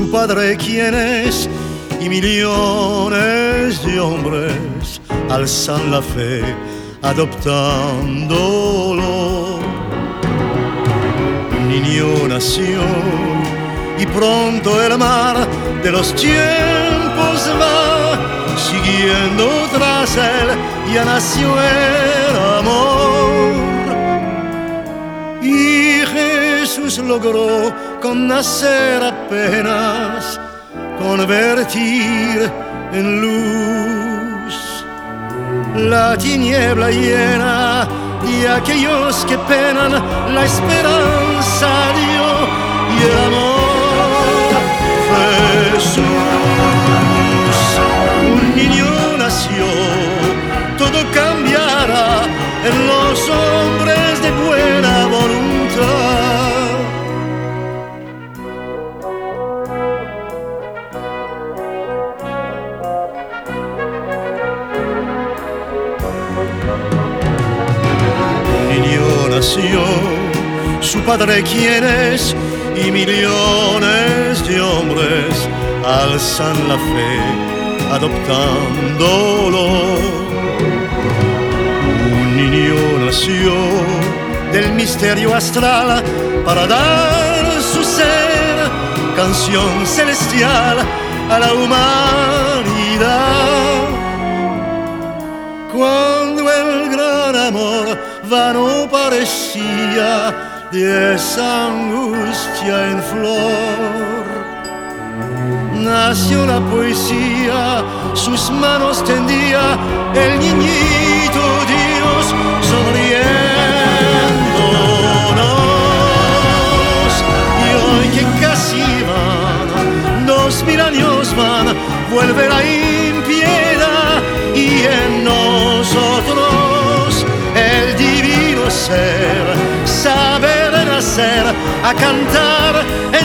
su padre quién es, y millones de hombres alzan la fe adoptándolo. Un niño nació y pronto el mar de los tiempos va siguiendo tras él, ya nació el amor. Y Jesús logró con nacer apenas convertir en luz la tiniebla llena de aquellos que penan. La esperanza dio y el amor. Jesús, un niño nació, todo cambiará en los hombres de buena voluntad. Un niño nació, su padre quién es, y millones de hombres alzan la fe adoptándolo. Un niño nació del misterio astral para dar su ser, canción celestial a la humanidad. Cuando el gran amor vano parecía de esa angustia en flor, nació la poesía, sus manos tendía el niñito Dios sonriéndonos. Y hoy que casi van 2000 años van, vuelve la impiedad y en nosotros el divino ser, saber nacer, a cantar